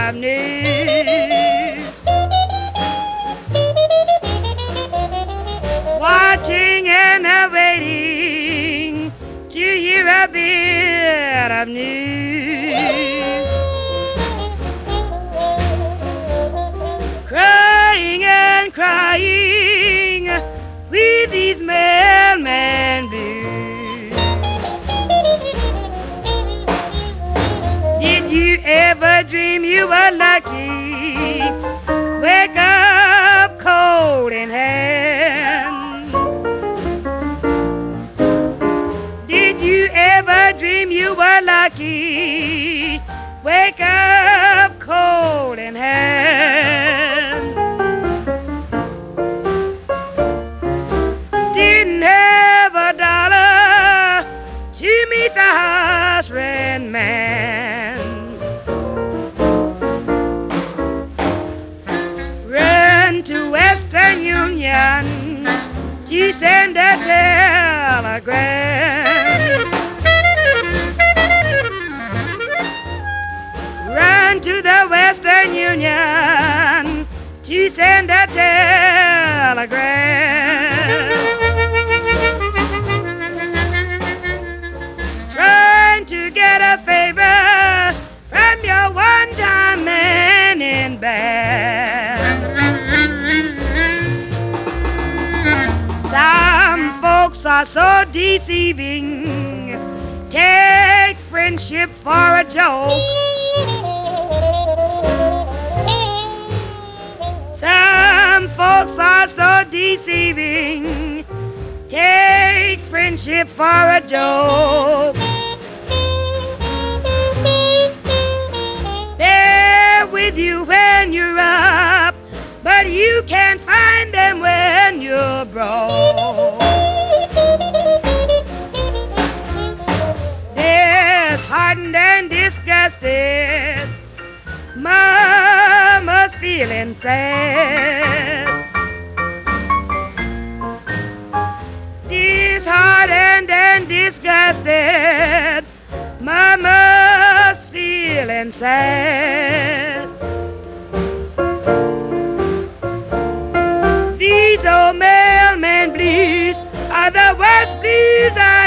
of news. Watching and waiting to hear a bit of news. Crying and crying with these mailman blues. Did you ever dream you were lucky? Wake up cold in hand. Did you ever dream you were lucky? Wake up cold in hand. Didn't have a dollar to meet the house rent man. Run to Western Union to send a telegram. Run to the Western Union to send a telegram. Trying to get a favor from your one-time man in bed. Some folks are so deceiving, take friendship for a joke. Some folks are so deceiving, take friendship for a joke. They're with you when you're up, but you can't find them when you're broke. Disheartened and disgusted, Mama's feeling sad. Disheartened and disgusted, Mama's feeling sad. These old mailman blues are the worst blues I